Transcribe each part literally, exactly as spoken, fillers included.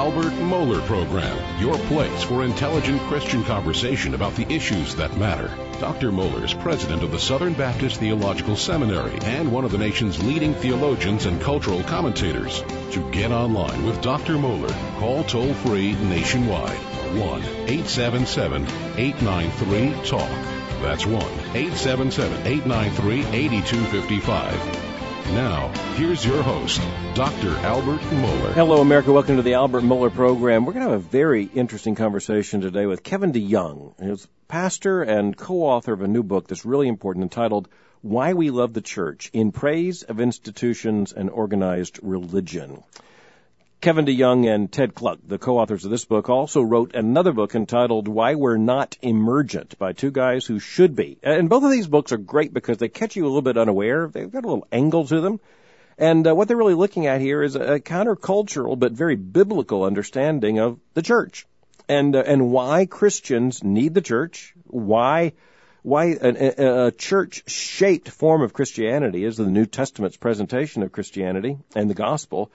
Albert Mohler Program, your place for intelligent Christian conversation about the issues that matter. Doctor Mohler is president of the Southern Baptist Theological Seminary and one of the nation's leading theologians and cultural commentators. To get online with Doctor Mohler, call toll-free nationwide, one eight seven seven, eight nine three, talk. That's one eight seven seven, eight nine three, eight two five five. Now, here's your host, Doctor Albert Mohler. Hello, America. Welcome to the Albert Mohler Program. We're going to have a very interesting conversation today with Kevin DeYoung. He's pastor and co-author of a new book that's really important entitled Why We Love the Church, in Praise of Institutions and Organized Religion. Kevin DeYoung and Ted Kluck, the co-authors of this book, also wrote another book entitled Why We're Not Emergent by two guys who should be. And both of these books are great because they catch you a little bit unaware. They've got a little angle to them. And uh, what they're really looking at here is a countercultural but very biblical understanding of the church and uh, and why Christians need the church, why why a, a church-shaped form of Christianity is the New Testament's presentation of Christianity and the gospel.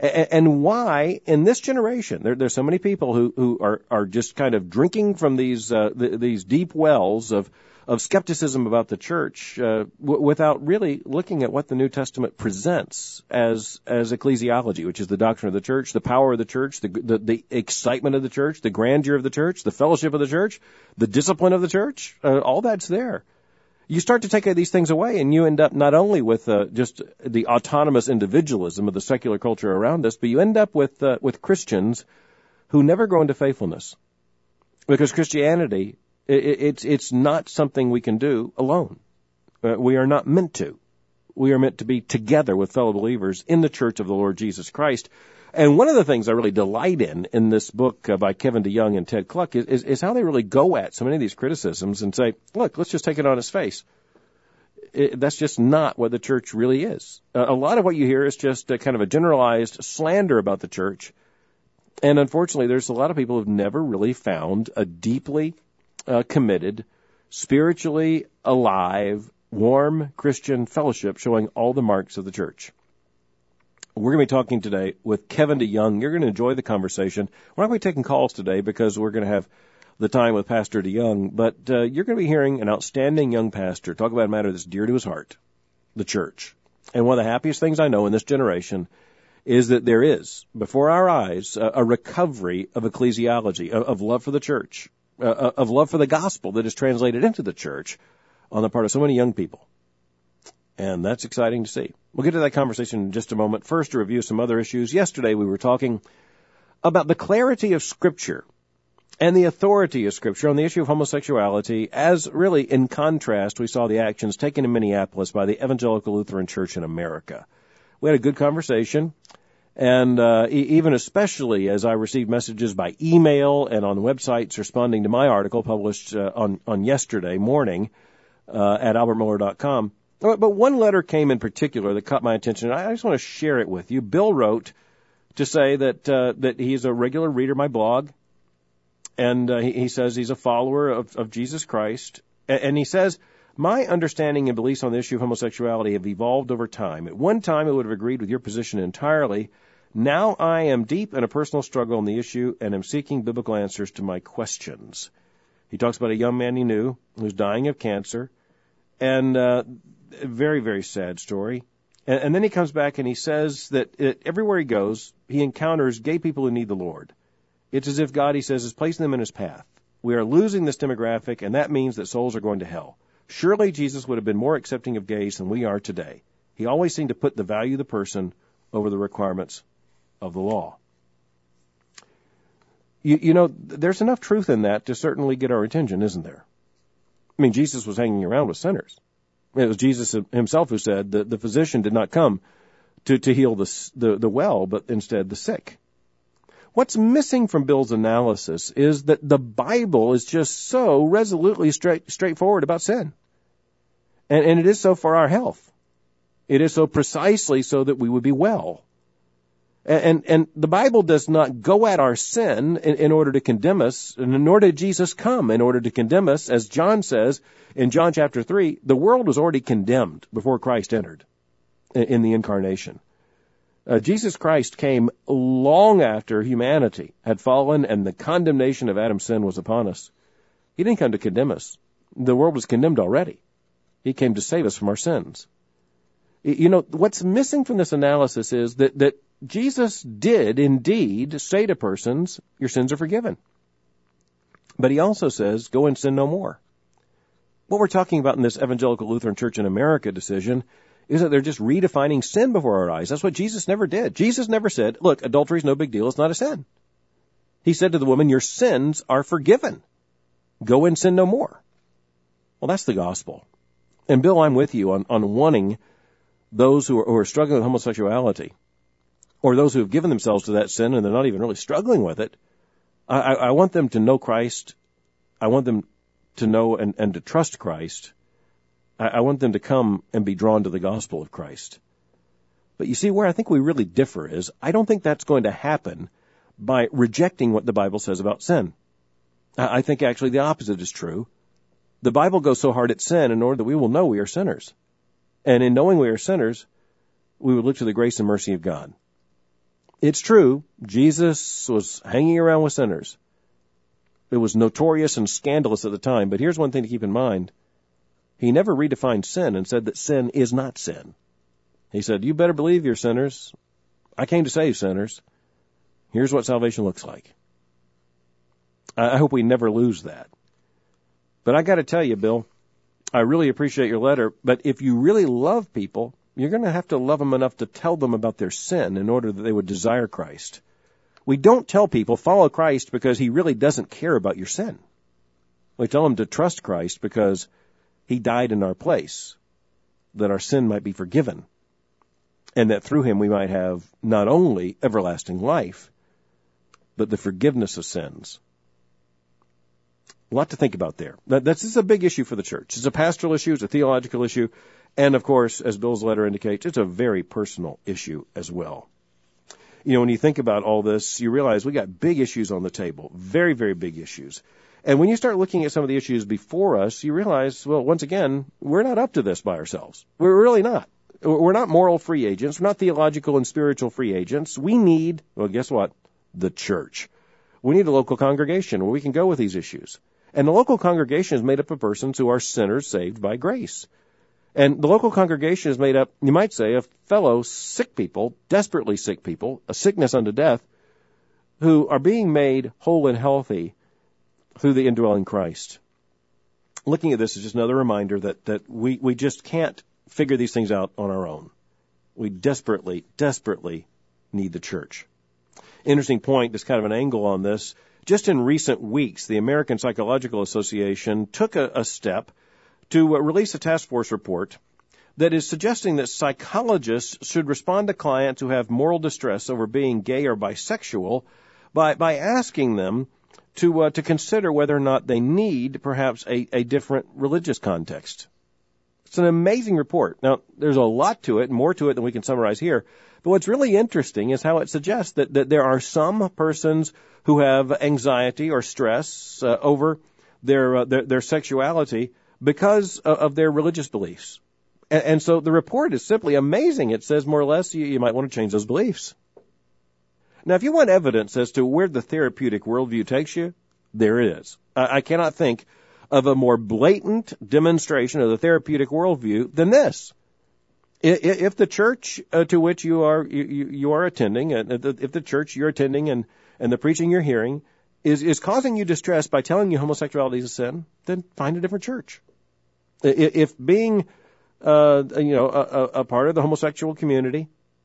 And why, in this generation, there, there's so many people who, who are, are just kind of drinking from these uh, the, these deep wells of, of skepticism about the church uh, w- without really looking at what the New Testament presents as as ecclesiology, which is the doctrine of the church, the power of the church, the, the, the excitement of the church, the grandeur of the church, the fellowship of the church, the discipline of the church. Uh, all that's there. You start to take these things away, and you end up not only with uh, just the autonomous individualism of the secular culture around us, but you end up with uh, with Christians who never grow into faithfulness, because Christianity it, it's it's not something we can do alone. Uh, we are not meant to. We are meant to be together with fellow believers in the church of the Lord Jesus Christ. And one of the things I really delight in in this book uh, by Kevin DeYoung and Ted Kluck is, is, is how they really go at so many of these criticisms and say, look, let's just take it on its face. It, that's just not what the church really is. Uh, a lot of what you hear is just a kind of a generalized slander about the church. And unfortunately, there's a lot of people who've never really found a deeply uh, committed, spiritually alive, warm Christian fellowship showing all the marks of the church. We're going to be talking today with Kevin DeYoung. You're going to enjoy the conversation. We're not going to be taking calls today because we're going to have the time with Pastor DeYoung, but uh, you're going to be hearing an outstanding young pastor talk about a matter that's dear to his heart, the church. And one of the happiest things I know in this generation is that there is, before our eyes, a, a recovery of ecclesiology, of, of love for the church, uh, of love for the gospel that is translated into the church on the part of so many young people. And that's exciting to see. We'll get to that conversation in just a moment. First, to review some other issues. Yesterday, we were talking about the clarity of Scripture and the authority of Scripture on the issue of homosexuality, as really, in contrast, we saw the actions taken in Minneapolis by the Evangelical Lutheran Church in America. We had a good conversation, and uh, e- even especially as I received messages by email and on websites responding to my article published uh, on, on yesterday morning uh, at albert mohler dot com. But one letter came in particular that caught my attention, and I just want to share it with you. Bill wrote to say that uh, that he's a regular reader of my blog, and uh, he, he says he's a follower of, of Jesus Christ. And, and he says, my understanding and beliefs on the issue of homosexuality have evolved over time. At one time, I would have agreed with your position entirely. Now I am deep in a personal struggle on the issue and am seeking biblical answers to my questions. He talks about a young man he knew who's dying of cancer, and uh, a very, very sad story. And, and then he comes back and he says that it, everywhere he goes, he encounters gay people who need the Lord. It's as if God, he says, is placing them in his path. We are losing this demographic, and that means that souls are going to hell. Surely Jesus would have been more accepting of gays than we are today. He always seemed to put the value of the person over the requirements of the law. You, you know, there's enough truth in that to certainly get our attention, isn't there? I mean, Jesus was hanging around with sinners. It was Jesus himself who said that the physician did not come to, to heal the, the, the well, but instead the sick. What's missing from Bill's analysis is that the Bible is just so resolutely straight, straightforward about sin. And, and it is so for our health. It is so precisely so that we would be well. And, and, and the Bible does not go at our sin in, in order to condemn us, and nor did Jesus come in order to condemn us. As John says in John chapter three, the world was already condemned before Christ entered in, in the incarnation. Uh, Jesus Christ came long after humanity had fallen and the condemnation of Adam's sin was upon us. He didn't come to condemn us. The world was condemned already. He came to save us from our sins. You know, what's missing from this analysis is that, that Jesus did indeed say to persons, your sins are forgiven. But he also says, go and sin no more. What we're talking about in this Evangelical Lutheran Church in America decision is that they're just redefining sin before our eyes. That's what Jesus never did. Jesus never said, look, adultery is no big deal. It's not a sin. He said to the woman, your sins are forgiven. Go and sin no more. Well, that's the gospel. And Bill, I'm with you on, on wanting those who are, who are struggling with homosexuality, or those who have given themselves to that sin and they're not even really struggling with it. I, I, I want them to know Christ. I want them to know and, and to trust Christ. I, I want them to come and be drawn to the gospel of Christ. But you see, where I think we really differ is, I don't think that's going to happen by rejecting what the Bible says about sin. I, I think actually the opposite is true. The Bible goes so hard at sin in order that we will know we are sinners. And in knowing we are sinners, we would look to the grace and mercy of God. It's true, Jesus was hanging around with sinners. It was notorious and scandalous at the time, but here's one thing to keep in mind. He never redefined sin and said that sin is not sin. He said, you better believe you're sinners. I came to save sinners. Here's what salvation looks like. I hope we never lose that. But I got to tell you, Bill, I really appreciate your letter, but if you really love people, you're going to have to love them enough to tell them about their sin in order that they would desire Christ. We don't tell people, follow Christ because he really doesn't care about your sin. We tell them to trust Christ because he died in our place, that our sin might be forgiven, and that through him we might have not only everlasting life, but the forgiveness of sins. A lot to think about there. That, that's this is a big issue for the church. It's a pastoral issue. It's a theological issue. And, of course, as Bill's letter indicates, it's a very personal issue as well. You know, when you think about all this, you realize we got big issues on the table. Very, very big issues. And when you start looking at some of the issues before us, you realize, well, once again, we're not up to this by ourselves. We're really not. We're not moral free agents. We're not theological and spiritual free agents. We need, well, guess what? The church. We need a local congregation where we can go with these issues. And the local congregation is made up of persons who are sinners saved by grace. And the local congregation is made up, you might say, of fellow sick people, desperately sick people, a sickness unto death, who are being made whole and healthy through the indwelling Christ. Looking at this is just another reminder that, that we, we just can't figure these things out on our own. We desperately, desperately need the church. Interesting point, just kind of an angle on this. Just in recent weeks, the American Psychological Association took a, a step to uh, release a task force report that is suggesting that psychologists should respond to clients who have moral distress over being gay or bisexual by, by asking them to, uh, to consider whether or not they need perhaps a, a different religious context. It's an amazing report. Now, there's a lot to it, more to it than we can summarize here. But what's really interesting is how it suggests that, that there are some persons who have anxiety or stress uh, over their, uh, their their sexuality because of, of their religious beliefs. And, and so the report is simply amazing. It says more or less you, you might want to change those beliefs. Now, if you want evidence as to where the therapeutic worldview takes you, there it is. I, I cannot think of a more blatant demonstration of the therapeutic worldview than this. If the church uh, to which you are you, you are attending, uh, if the church you're attending and, and the preaching you're hearing is, is causing you distress by telling you homosexuality is a sin, then find a different church. If being uh, you know a, a part of the homosexual community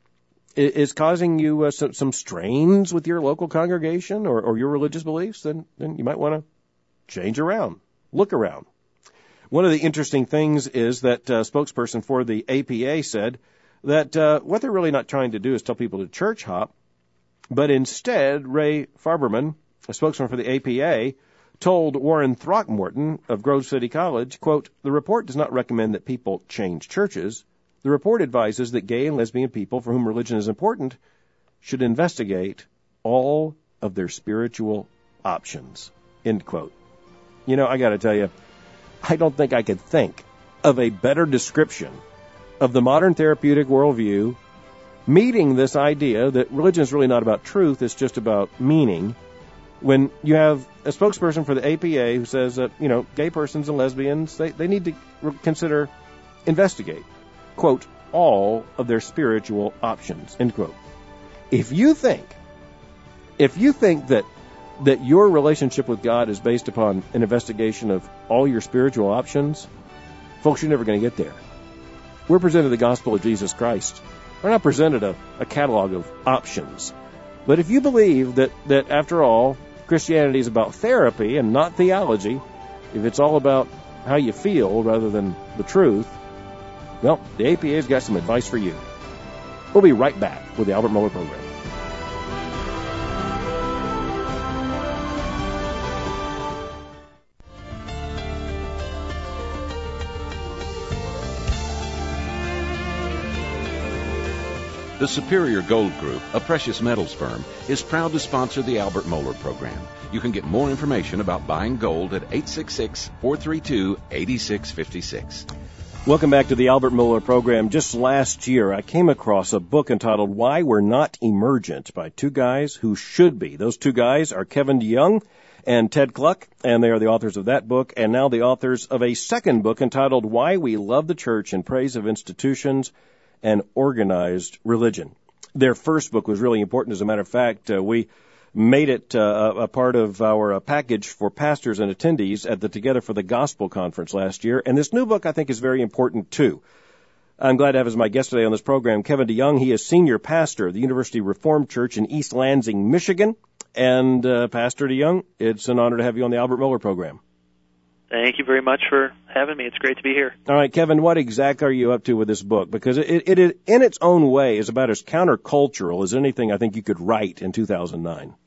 is causing you uh, some, some strains with your local congregation or, or your religious beliefs, then then you might want to change around, look around. One of the interesting things is that uh, spokesperson for the A P A said that uh, what they're really not trying to do is tell people to church hop, but instead Ray Farberman, a spokesman for the A P A, told Warren Throckmorton of Grove City College, quote, the report does not recommend that people change churches. The report advises that gay and lesbian people for whom religion is important should investigate all of their spiritual options, end quote. You know, I got to tell you, I don't think I could think of a better description of the modern therapeutic worldview meeting this idea that religion is really not about truth, it's just about meaning, when you have a spokesperson for the A P A who says that, you know, gay persons and lesbians, they, they need to re- consider, investigate, quote, all of their spiritual options, end quote. If you think, if you think that that your relationship with God is based upon an investigation of all your spiritual options, folks, you're never going to get there. We're presented the gospel of Jesus Christ. We're not presented a, a catalog of options. But if you believe that, that, after all, Christianity is about therapy and not theology, if it's all about how you feel rather than the truth, well, the A P A's got some advice for you. We'll be right back with the Albert Mohler Program. The Superior Gold Group, a precious metals firm, is proud to sponsor the Albert Mohler Program. You can get more information about buying gold at eight six six, four three two, eight six five six. Welcome back to the Albert Mohler Program. Just last year, I came across a book entitled Why We're Not Emergent by two guys who should be. Those two guys are Kevin DeYoung and Ted Kluck, and they are the authors of that book, and now the authors of a second book entitled Why We Love the Church in Praise of Institutions and Organized Religion. Their first book was really important. As a matter of fact, uh, we made it uh, a part of our uh, package for pastors and attendees at the Together for the Gospel conference last year. And this new book, I think, is very important, too. I'm glad to have as my guest today on this program Kevin DeYoung. He is senior pastor of the University Reformed Church in East Lansing, Michigan. And uh, Pastor DeYoung, it's an honor to have you on the Albert Mohler Program. Thank you very much for having me. It's great to be here. All right, Kevin, what exactly are you up to with this book? Because it, it, it in its own way, is about as countercultural as anything I think you could write in two thousand nine.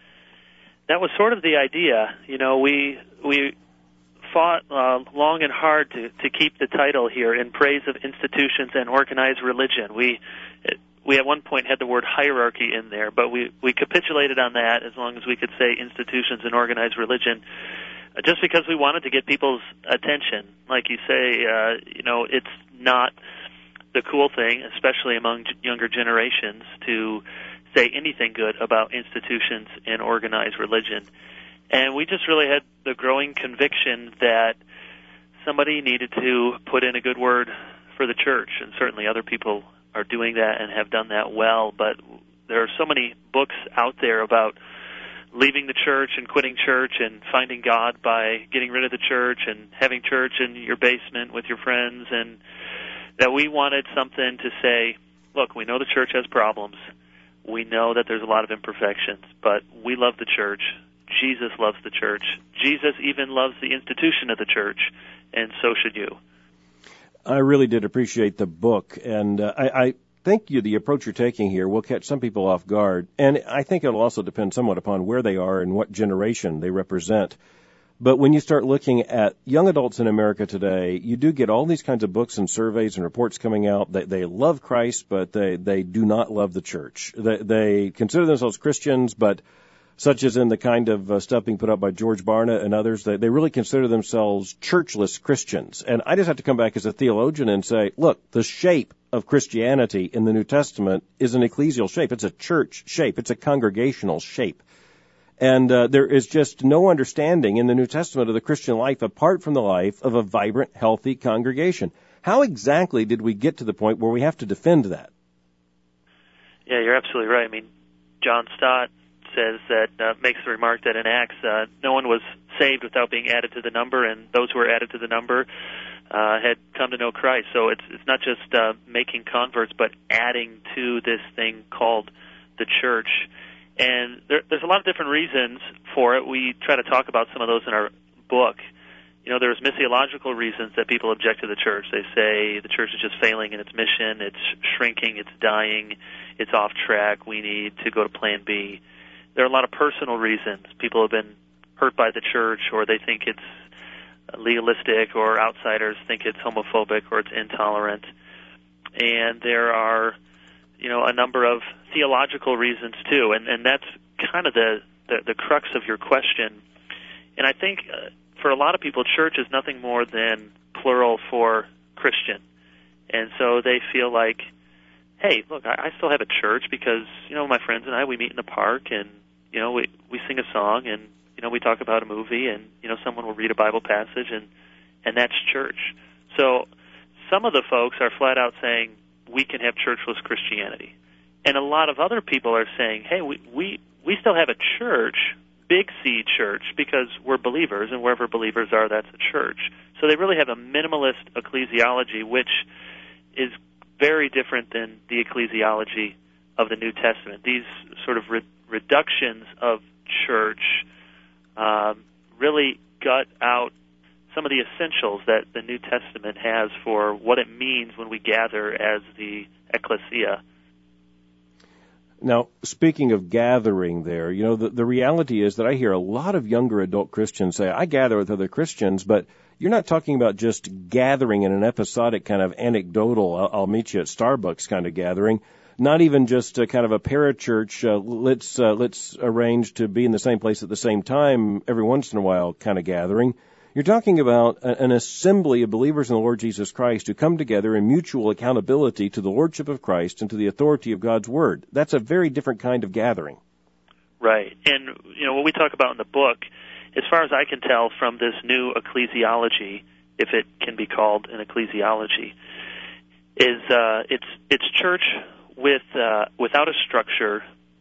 That was sort of the idea. You know, we we fought uh, long and hard to, to keep the title here, In Praise of Institutions and Organized Religion. We it, we at one point had the word hierarchy in there, but we, we capitulated on that as long as we could say institutions and organized religion. Just because we wanted to get people's attention. Like you say, uh, you know, it's not the cool thing, especially among younger generations, to say anything good about institutions and organized religion. And we just really had the growing conviction that somebody needed to put in a good word for the church, and certainly other people are doing that and have done that well, but there are so many books out there about leaving the church and quitting church and finding God by getting rid of the church and having church in your basement with your friends, and that we wanted something to say, look, we know the church has problems. We know that there's a lot of imperfections, but we love the church. Jesus loves the church. Jesus even loves the institution of the church, and so should you. I really did appreciate the book, and uh, I, I think you, the approach you're taking here will catch some people off guard, and I think it'll also depend somewhat upon where they are and what generation they represent. But when you start looking at young adults in America today, you do get all these kinds of books and surveys and reports coming out that they love Christ, but they, they do not love the church. They, they consider themselves Christians, but such as in the kind of uh, stuff being put up by George Barna and others, they, they really consider themselves churchless Christians. And I just have to come back as a theologian and say, look, the shape of Christianity in the New Testament is an ecclesial shape. It's a church shape. It's a congregational shape. And uh, there is just no understanding in the New Testament of the Christian life apart from the life of a vibrant, healthy congregation. How exactly did we get to the point where we have to defend that? Yeah, you're absolutely right. I mean, John Stott says that, uh, makes the remark that in Acts, uh, no one was saved without being added to the number, and those who were added to the number uh, had come to know Christ. So it's it's not just uh, making converts, but adding to this thing called the church. And there, there's a lot of different reasons for it. We try to talk about some of those in our book. You know, there's missiological reasons that people object to the church. They say the church is just failing in its mission, it's shrinking, it's dying, it's off track, we need to go to plan B. There are a lot of personal reasons. People have been hurt by the church, or they think it's legalistic, or outsiders think it's homophobic or it's intolerant. And there are, you know, a number of theological reasons too, and, and that's kind of the, the, the crux of your question. And I think uh, for a lot of people, church is nothing more than plural for Christian. And so they feel like hey, look, I, I still have a church because, you know, my friends and I, we meet in the park and, you know, we, we sing a song and, you know, we talk about a movie and, you know, someone will read a Bible passage and, and that's church. So some of the folks are flat out saying we can have churchless Christianity. And a lot of other people are saying, hey, we, we, we still have a church, big C church, because we're believers, and wherever believers are, that's a church. So they really have a minimalist ecclesiology, which is very different than the ecclesiology of the New Testament. These sort of re- reductions of church um, really gut out some of the essentials that the New Testament has for what it means when we gather as the ecclesia. Now, speaking of gathering there, you know, the, the reality is that I hear a lot of younger adult Christians say, I gather with other Christians, but you're not talking about just gathering in an episodic kind of anecdotal, I'll, I'll meet you at Starbucks kind of gathering, not even just a kind of a parachurch, uh, let's, uh, let's arrange to be in the same place at the same time every once in a while kind of gathering. You're talking about an assembly of believers in the Lord Jesus Christ who come together in mutual accountability to the Lordship of Christ and to the authority of God's Word. That's a very different kind of gathering. Right. And, you know, what we talk about in the book, as far as I can tell from this new ecclesiology, if it can be called an ecclesiology, is uh, it's it's church with uh, without a structure,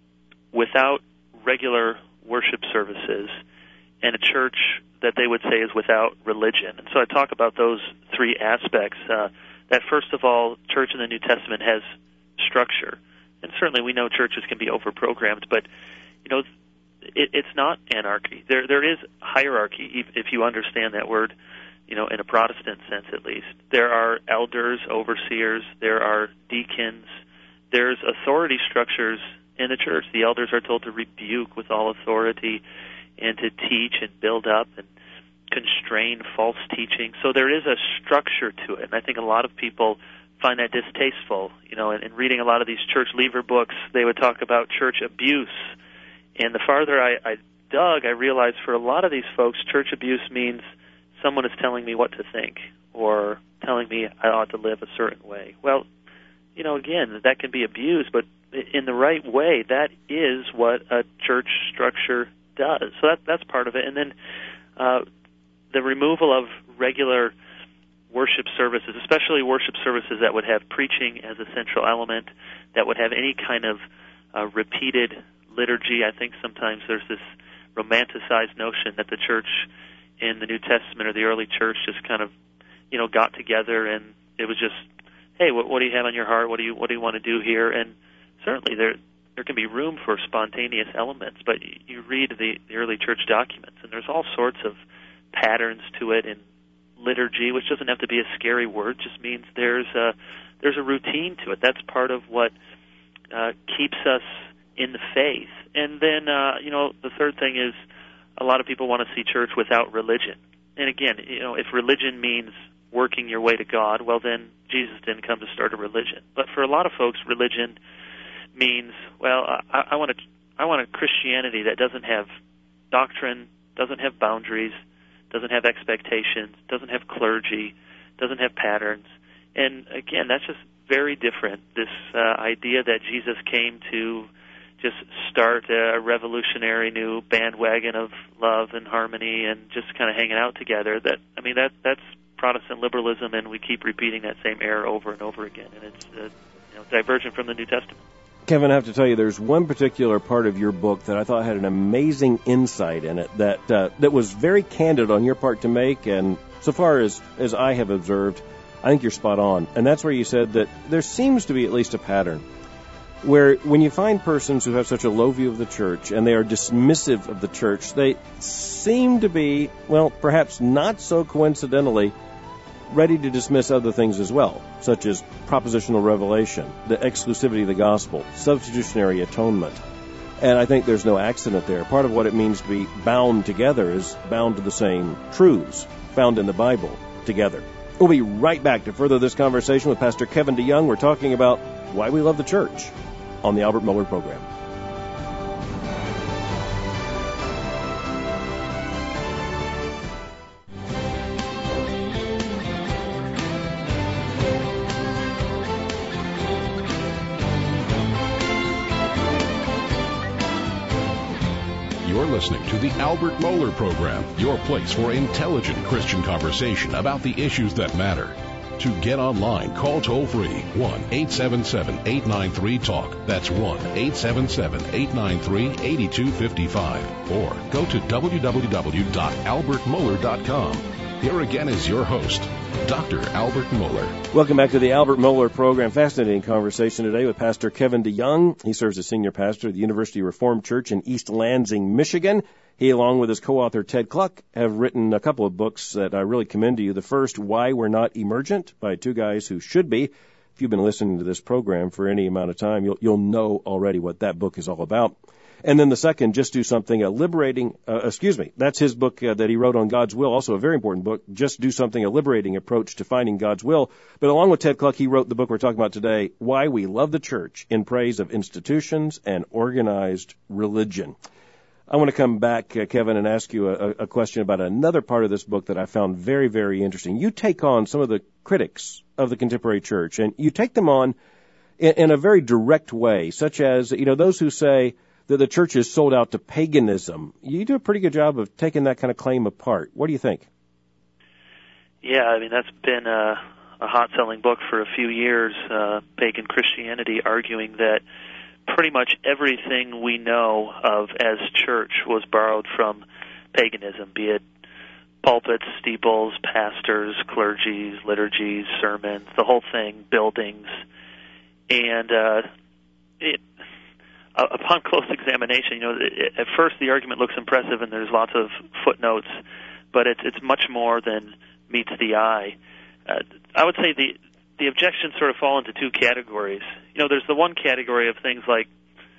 without regular worship services, and a church that they would say is without religion. And so I talk about those three aspects. Uh, that first of all, church in the New Testament has structure. And certainly we know churches can be over-programmed, but, you know, it, it's not anarchy. There, there is hierarchy, if you understand that word, you know, in a Protestant sense at least. There are elders, overseers, there are deacons, there's authority structures in the church. The elders are told to rebuke with all authority and to teach and build up and constrain false teaching. So there is a structure to it, and I think a lot of people find that distasteful. You know, in, in reading a lot of these church leaver books, they would talk about church abuse. And the farther I, I dug, I realized for a lot of these folks, church abuse means someone is telling me what to think or telling me I ought to live a certain way. Well, you know, again, that can be abused, but in the right way, that is what a church structure does. So that, that's part of it. And then uh, the removal of regular worship services, especially worship services that would have preaching as a central element, that would have any kind of uh, repeated liturgy. I think sometimes there's this romanticized notion that the church in the New Testament or the early church just kind of, you know, got together and it was just, hey, what, what do you have on your heart? What do you what do you want to do here? And certainly there there can be room for spontaneous elements, but you read the, the early church documents, and there's all sorts of patterns to it in liturgy, which doesn't have to be a scary word, just means there's a, there's a routine to it. That's part of what uh, keeps us in the faith. And then, uh, you know, the third thing is a lot of people want to see church without religion. And again, you know, if religion means working your way to God, well, then Jesus didn't come to start a religion. But for a lot of folks, religion means, well, I, I want a, I want a Christianity that doesn't have doctrine, doesn't have boundaries, doesn't have expectations, doesn't have clergy, doesn't have patterns. And again, that's just very different. This uh, idea that Jesus came to just start a revolutionary new bandwagon of love and harmony and just kind of hanging out together. That I mean, that that's Protestant liberalism, and we keep repeating that same error over and over again, and it's uh, you know, divergent from the New Testament. Kevin, I have to tell you, there's one particular part of your book that I thought had an amazing insight in it that uh, that was very candid on your part to make, and so far as, as I have observed, I think you're spot on. And that's where you said that there seems to be at least a pattern where when you find persons who have such a low view of the church and they are dismissive of the church, they seem to be, well, perhaps not so coincidentally, ready to dismiss other things as well, such as propositional revelation, the exclusivity of the gospel, substitutionary atonement. And I think there's no accident there. Part of what it means to be bound together is bound to the same truths found in the Bible together. We'll be right back to further this conversation with Pastor Kevin DeYoung. We're talking about why we love the church on the Albert Mohler Program. listening to the Albert Mohler Program, your place for intelligent Christian conversation about the issues that matter. To get online, call toll-free one eight seven seven, eight nine three, talk. That's one eight seven seven, eight nine three, eight two five five. Or go to w w w dot albert mohler dot com. Here again is your host, Doctor Albert Mohler. Welcome back to the Albert Mohler Program. Fascinating conversation today with Pastor Kevin DeYoung. He serves as senior pastor at the University Reformed Church in East Lansing, Michigan. He, along with his co-author Ted Kluck, have written a couple of books that I really commend to you. The first, Why We're Not Emergent, by two guys who should be. If you've been listening to this program for any amount of time, you'll, you'll know already what that book is all about. And then the second, Just Do Something, a liberating, uh, excuse me, that's his book uh, that he wrote on God's Will, also a very important book, Just Do Something, a liberating approach to finding God's will. But along with Ted Kluck, he wrote the book we're talking about today, Why We Love the Church, in Praise of Institutions and Organized Religion. I want to come back, uh, Kevin, and ask you a, a question about another part of this book that I found very, very interesting. You take on some of the critics of the contemporary church, and you take them on in, in a very direct way, such as, you know, those who say that the church is sold out to paganism. You do a pretty good job of taking that kind of claim apart. What do you think? Yeah, I mean, that's been a, a hot-selling book for a few years, uh, Pagan Christianity, arguing that pretty much everything we know of as church was borrowed from paganism, be it pulpits, steeples, pastors, clergies, liturgies, sermons, the whole thing, buildings. And uh, it, uh, upon close examination, you know, it, at first the argument looks impressive and there's lots of footnotes, but it's, it's much more than meets the eye. Uh, I would say the The objections sort of fall into two categories. You know, there's the one category of things like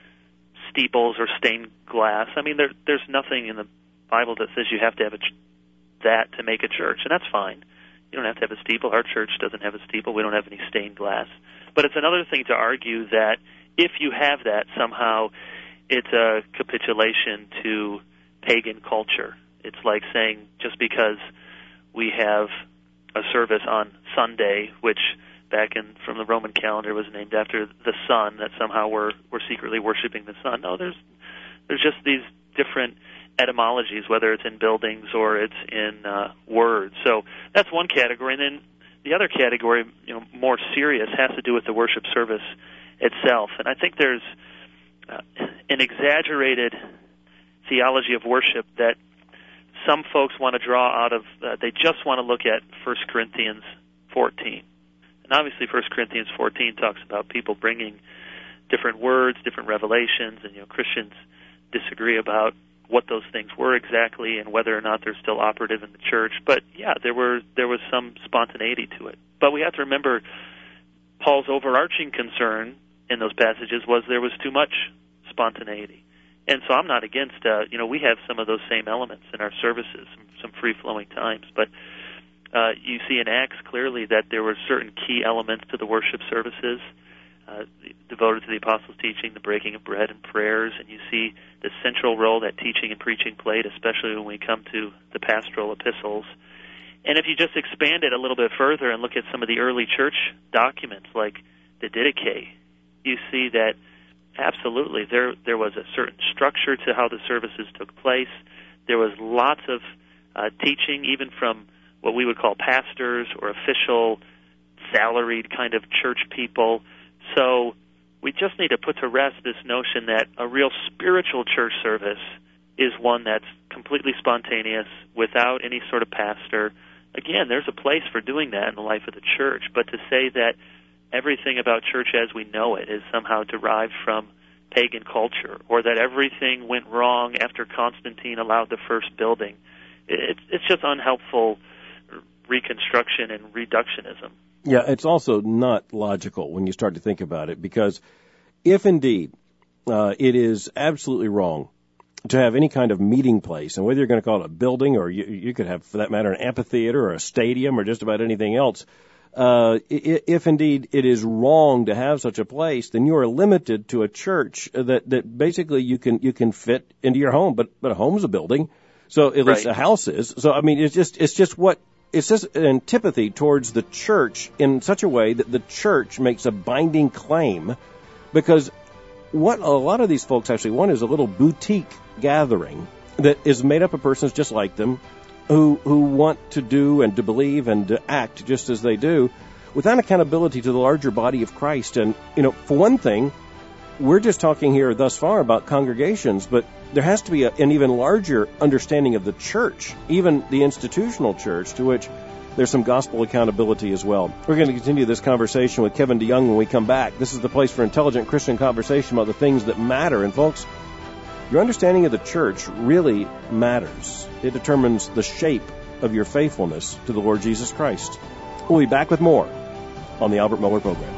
steeples or stained glass. I mean, there, there's nothing in the Bible that says you have to have a ch- that to make a church, and that's fine. You don't have to have a steeple. Our church doesn't have a steeple. We don't have any stained glass. But it's another thing to argue that if you have that, somehow it's a capitulation to pagan culture. It's like saying just because we have a service on Sunday, which back in from the Roman calendar was named after the sun, that somehow we're we're secretly worshiping the sun. No, there's there's just these different etymologies, whether it's in buildings or it's in uh, words. So that's one category, and then the other category, you know, more serious, has to do with the worship service itself. And I think there's uh, an exaggerated theology of worship that some folks want to draw out of. Uh, they just want to look at First Corinthians fourteen. And obviously First Corinthians fourteen talks about people bringing different words, different revelations, and, you know, Christians disagree about what those things were exactly and whether or not they're still operative in the church. But, yeah, there were there was some spontaneity to it. But we have to remember Paul's overarching concern in those passages was there was too much spontaneity. And so I'm not against, uh, you know, we have some of those same elements in our services, some, some free-flowing times. But uh, you see in Acts clearly that there were certain key elements to the worship services uh, devoted to the apostles' teaching, the breaking of bread and prayers. And you see the central role that teaching and preaching played, especially when we come to the pastoral epistles. And if you just expand it a little bit further and look at some of the early church documents like the Didache, you see that absolutely there there was a certain structure to how the services took place. There was lots of uh, teaching, even from what we would call pastors or official, salaried kind of church people. So we just need to put to rest this notion that a real spiritual church service is one that's completely spontaneous, without any sort of pastor. Again, there's a place for doing that in the life of the church, but to say that everything about church as we know it is somehow derived from pagan culture, or that everything went wrong after Constantine allowed the first building, it's, it's just unhelpful reconstruction and reductionism. Yeah, it's also not logical when you start to think about it, because if indeed uh, it is absolutely wrong to have any kind of meeting place, and whether you're going to call it a building or you, you could have, for that matter, an amphitheater or a stadium or just about anything else, uh, if indeed it is wrong to have such a place, then you are limited to a church that, that basically you can you can fit into your home, but but a home's a building, so at least right. a house is. So I mean, it's just it's just what it's just an antipathy towards the church in such a way that the church makes a binding claim, because what a lot of these folks actually want is a little boutique gathering that is made up of persons just like them, who who want to do and to believe and to act just as they do, without accountability to the larger body of Christ. And, you know, for one thing, we're just talking here thus far about congregations, but there has to be a, an even larger understanding of the church, even the institutional church, to which there's some gospel accountability as well. We're going to continue this conversation with Kevin DeYoung when we come back. This is the place for intelligent Christian conversation about the things that matter. And folks, your understanding of the church really matters. It determines the shape of your faithfulness to the Lord Jesus Christ. We'll be back with more on the Albert Mohler Program.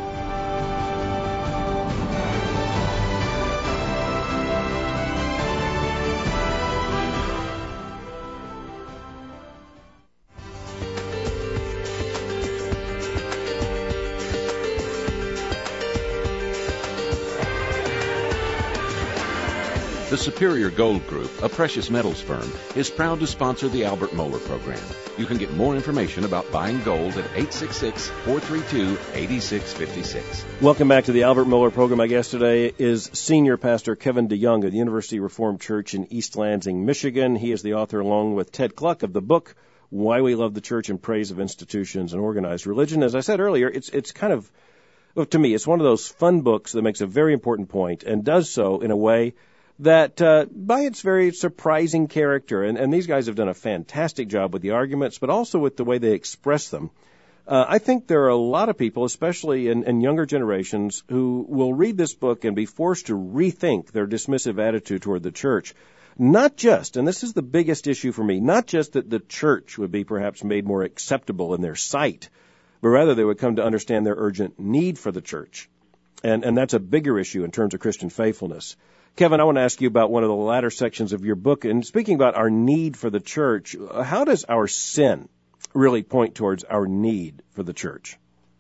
The Superior Gold Group, a precious metals firm, is proud to sponsor the Albert Mohler Program. You can get more information about buying gold at eight six six, four three two, eight six five six. Welcome back to the Albert Mohler Program. My guest today is Senior Pastor Kevin DeYoung of the University Reformed Church in East Lansing, Michigan. He is the author, along with Ted Kluck, of the book, Why We Love the Church in Praise of Institutions and Organized Religion. As I said earlier, it's it's kind of, well, to me, it's one of those fun books that makes a very important point and does so in a way that uh, by its very surprising character, and, and these guys have done a fantastic job with the arguments, but also with the way they express them. Uh, I think there are a lot of people, especially in, in younger generations, who will read this book and be forced to rethink their dismissive attitude toward the church. Not just, and this is the biggest issue for me, not just that the church would be perhaps made more acceptable in their sight, but rather they would come to understand their urgent need for the church. And, and that's a bigger issue in terms of Christian faithfulness. Kevin, I want to ask you about one of the latter sections of your book. And speaking about our need for the church, how does our sin really point towards our need for the church?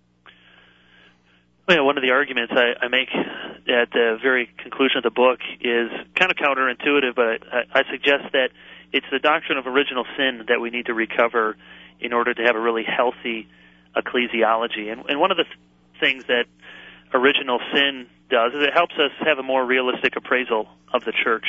Well, one of the arguments I, I make at the very conclusion of the book is kind of counterintuitive, but I, I suggest that it's the doctrine of original sin that we need to recover in order to have a really healthy ecclesiology. And, and one of the th- things that original sin does is it helps us have a more realistic appraisal of the church.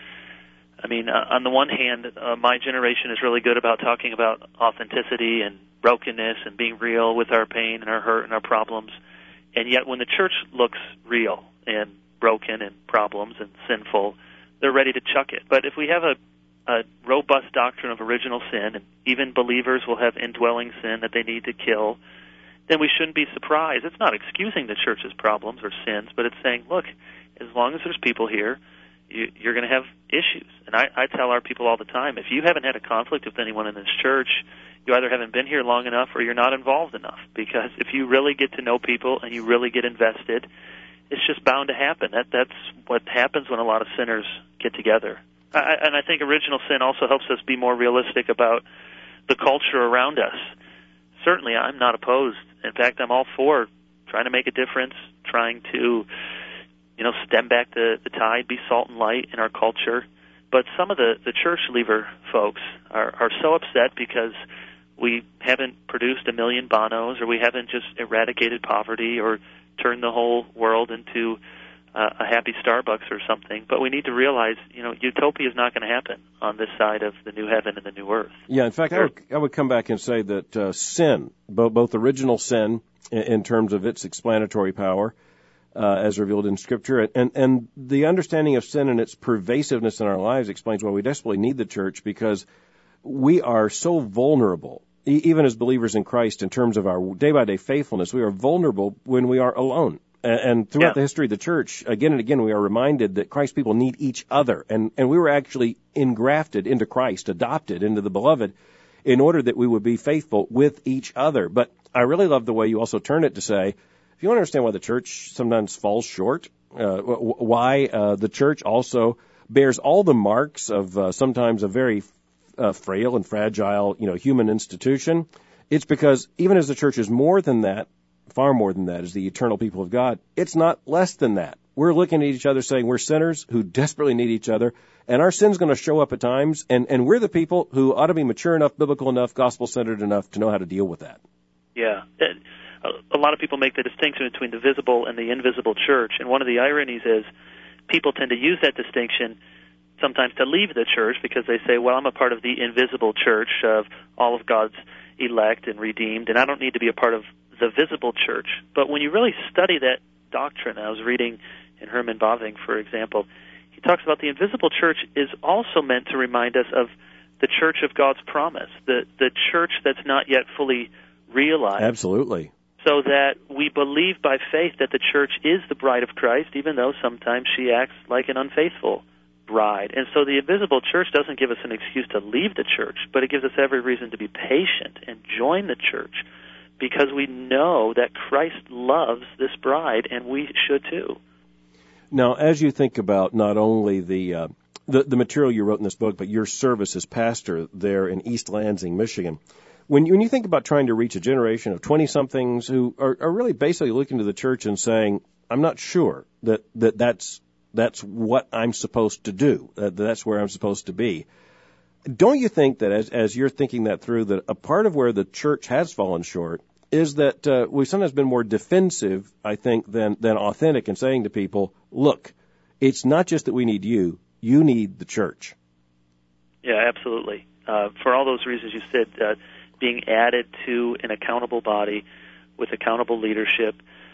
I mean, uh, on the one hand, uh, my generation is really good about talking about authenticity and brokenness and being real with our pain and our hurt and our problems. And yet when the church looks real and broken and problems and sinful, they're ready to chuck it. But if we have a, a robust doctrine of original sin, and even believers will have indwelling sin that they need to kill, then we shouldn't be surprised. It's not excusing the church's problems or sins, but it's saying, look, as long as there's people here, you, you're going to have issues. And I, I tell our people all the time, if you haven't had a conflict with anyone in this church, you either haven't been here long enough or you're not involved enough. Because if you really get to know people and you really get invested, it's just bound to happen. That That's what happens when a lot of sinners get together. I, and I think original sin also helps us be more realistic about the culture around us. Certainly, I'm not opposed. In fact, I'm all for trying to make a difference, trying to, you know, stem back the, the tide, be salt and light in our culture. But some of the, the church leaver folks are, are so upset because we haven't produced a million Bonos, or we haven't just eradicated poverty or turned the whole world into uh, a happy Starbucks or something. But we need to realize, you know, utopia is not going to happen on this side of the new heaven and the new earth. Yeah, in fact, I would, I would come back and say that uh, sin, both, both original sin in, in terms of its explanatory power, uh, as revealed in Scripture, and, and the understanding of sin and its pervasiveness in our lives explains why we desperately need the church, because we are so vulnerable, e- even as believers in Christ, in terms of our day-by-day faithfulness. We are vulnerable when we are alone. And throughout yeah. the history of the church, again and again, we are reminded that Christ's people need each other. And, and we were actually engrafted into Christ, adopted into the beloved, in order that we would be faithful with each other. But I really love the way you also turn it to say, if you want to understand why the church sometimes falls short, uh, why uh, the church also bears all the marks of uh, sometimes a very uh, frail and fragile, you know, human institution, it's because even as the church is more than that, far more than that, is the eternal people of God, it's not less than that. We're looking at each other saying we're sinners who desperately need each other, and our sin's going to show up at times, and, and we're the people who ought to be mature enough, biblical enough, gospel-centered enough to know how to deal with that. Yeah. A lot of people make the distinction between the visible and the invisible church, and one of the ironies is people tend to use that distinction sometimes to leave the church because they say, well, I'm a part of the invisible church of all of God's elect and redeemed, and I don't need to be a part of the visible church. But when you really study that doctrine, I was reading in Herman Bavinck, for example, he talks about the invisible church is also meant to remind us of the church of God's promise, the the church that's not yet fully realized. Absolutely. So that we believe by faith that the church is the bride of Christ, even though sometimes she acts like an unfaithful bride. And so the invisible church doesn't give us an excuse to leave the church, but it gives us every reason to be patient and join the church, because we know that Christ loves this bride, and we should too. Now, as you think about not only the uh, the, the material you wrote in this book, but your service as pastor there in East Lansing, Michigan, when you, when you think about trying to reach a generation of twenty-somethings who are, are really basically looking to the church and saying, I'm not sure that, that that's, that's what I'm supposed to do, that that's where I'm supposed to be, don't you think that as, as you're thinking that through, that a part of where the church has fallen short is that uh, we've sometimes been more defensive, I think, than, than authentic in saying to people, look, it's not just that we need you, you need the church. Yeah, absolutely. Uh, for all those reasons you said, uh, being added to an accountable body with accountable leadership,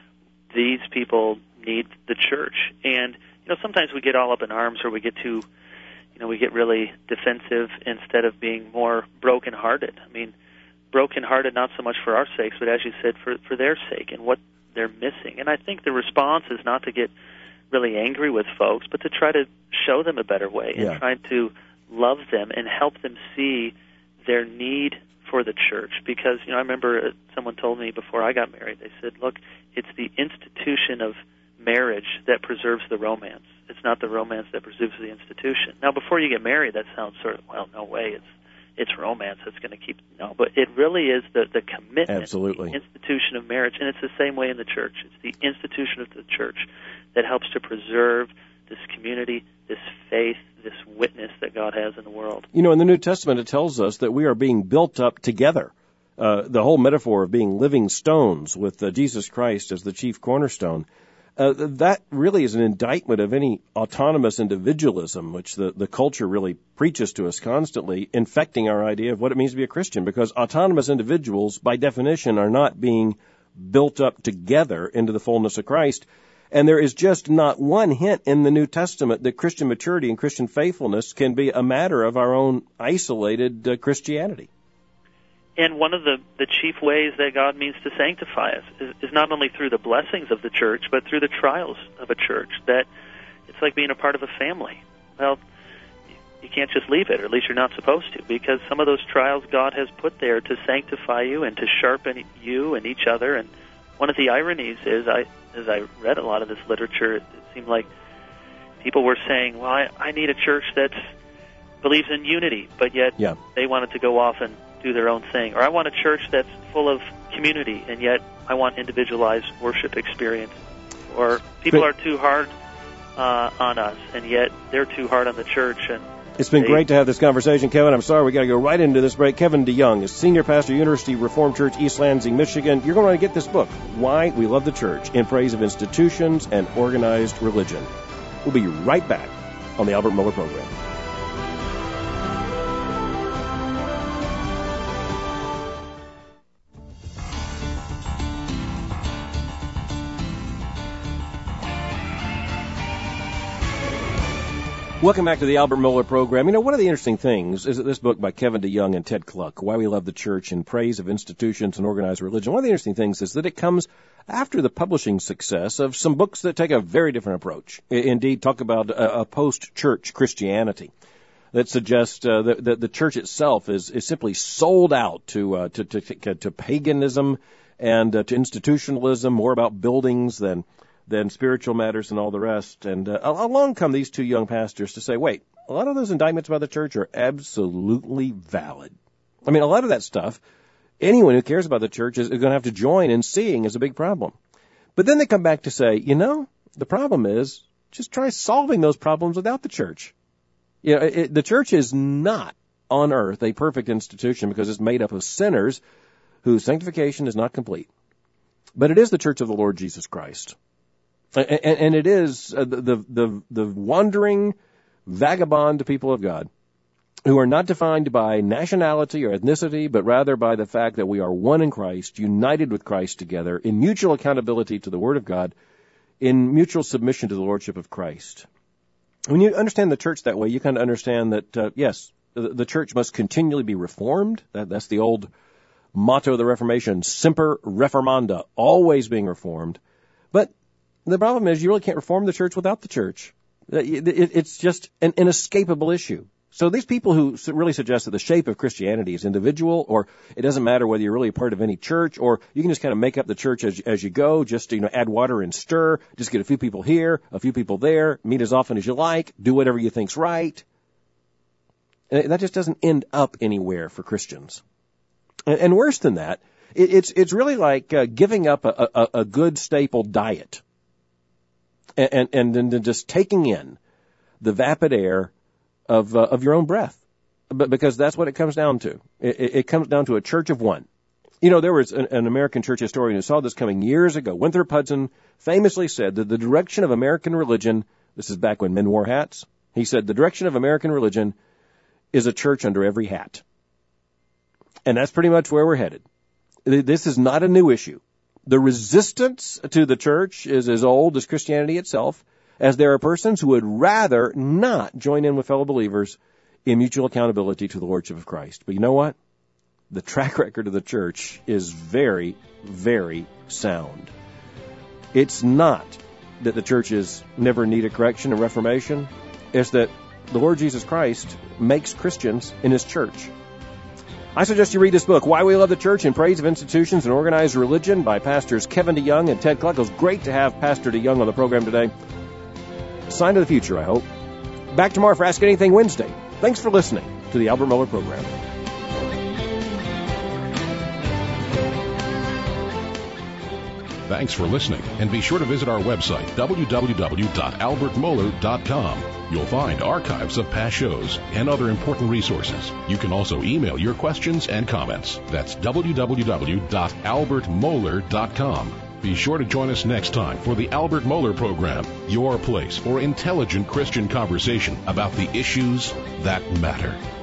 these people need the church. And, you know, sometimes we get all up in arms, or we get too, you know, we get really defensive instead of being more brokenhearted. I mean, brokenhearted not so much for our sakes, but as you said, for for their sake and what they're missing. And I think the response is not to get really angry with folks, but to try to show them a better way and yeah. try to love them and help them see their need for the church. Because, you know, I remember someone told me before I got married, they said, look, it's the institution of marriage that preserves the romance. It's not the romance that preserves the institution. Now, before you get married, that sounds sort of, well, no way, it's it's romance that's going to keep, no, but it really is the, the commitment, Absolutely. the institution of marriage, and it's the same way in the church. It's the institution of the church that helps to preserve this community, this faith, this witness that God has in the world. You know, in the New Testament, it tells us that we are being built up together. Uh, the whole metaphor of being living stones with uh, Jesus Christ as the chief cornerstone. Uh, that really is an indictment of any autonomous individualism, which the, the culture really preaches to us constantly, infecting our idea of what it means to be a Christian, because autonomous individuals, by definition, are not being built up together into the fullness of Christ. And there is just not one hint in the New Testament that Christian maturity and Christian faithfulness can be a matter of our own isolated uh, Christianity. And one of the, the chief ways that God means to sanctify us is, is not only through the blessings of the church, but through the trials of a church. That it's like being a part of a family. Well, you can't just leave it, or at least you're not supposed to, because some of those trials God has put there to sanctify you and to sharpen you and each other. And one of the ironies is, I as I read a lot of this literature, it, it seemed like people were saying, well, I, I need a church that believes in unity, but yet yeah. they wanted to go off and do their own thing. Or I want a church that's full of community, and yet I want individualized worship experience. Or people but, are too hard uh, on us, and yet they're too hard on the church. And it's been they, great to have this conversation, Kevin. I'm sorry we got to go right into this break. Kevin DeYoung is Senior Pastor, University Reformed Church, East Lansing, Michigan. You're going to want to get this book, Why We Love the Church, in Praise of Institutions and Organized Religion. We'll be right back on the Albert Mohler Program. Welcome back to the Albert Mohler Program. You know, one of the interesting things is that this book by Kevin DeYoung and Ted Kluck, Why We Love the Church in Praise of Institutions and Organized Religion, one of the interesting things is that it comes after the publishing success of some books that take a very different approach. Indeed, talk about a, a post-church Christianity that suggests uh, that, that the church itself is, is simply sold out to, uh, to, to, to, to paganism and uh, to institutionalism, more about buildings than than spiritual matters and all the rest. And uh, along come these two young pastors to say, wait, a lot of those indictments about the church are absolutely valid. I mean, a lot of that stuff, anyone who cares about the church is, is going to have to join in seeing is a big problem. But then they come back to say, you know, the problem is just try solving those problems without the church. You know, it, the church is not on earth a perfect institution because it's made up of sinners whose sanctification is not complete. But it is the church of the Lord Jesus Christ. And, and it is uh, the, the the wandering, vagabond people of God who are not defined by nationality or ethnicity, but rather by the fact that we are one in Christ, united with Christ together, in mutual accountability to the Word of God, in mutual submission to the Lordship of Christ. When you understand the church that way, you kind of understand that, uh, yes, the, the church must continually be reformed. That, that's the old motto of the Reformation, semper reformanda, always being reformed. But the problem is you really can't reform the church without the church. It, it, it's just an inescapable issue. So these people who really suggest that the shape of Christianity is individual, or it doesn't matter whether you're really a part of any church, or you can just kind of make up the church as, as you go, just, you know, add water and stir, just get a few people here, a few people there, meet as often as you like, do whatever you think's right. And that just doesn't end up anywhere for Christians. And, and worse than that, it, it's it's really like uh, giving up a, a, a good staple diet, and and, and then just taking in the vapid air of uh, of your own breath, but because that's what it comes down to. It, it, it comes down to a church of one. You know, there was an, an American church historian who saw this coming years ago. Winthrop Hudson famously said that the direction of American religion, this is back when men wore hats, he said the direction of American religion is a church under every hat. And that's pretty much where we're headed. This is not a new issue. The resistance to the church is as old as Christianity itself, as there are persons who would rather not join in with fellow believers in mutual accountability to the Lordship of Christ. But you know what? The track record of the church is very, very sound. It's not that the churches never need a correction and reformation. It's that the Lord Jesus Christ makes Christians in His church. I suggest you read this book, Why We Love the Church in Praise of Institutions and Organized Religion, by Pastors Kevin DeYoung and Ted Kluck. It was great to have Pastor DeYoung on the program today. Sign of the future, I hope. Back tomorrow for Ask Anything Wednesday. Thanks for listening to the Albert Mohler Program. Thanks for listening, and be sure to visit our website, w w w dot albert mohler dot com. You'll find archives of past shows and other important resources. You can also email your questions and comments. That's w w w dot albert mohler dot com. Be sure to join us next time for the Albert Mohler Program, your place for intelligent Christian conversation about the issues that matter.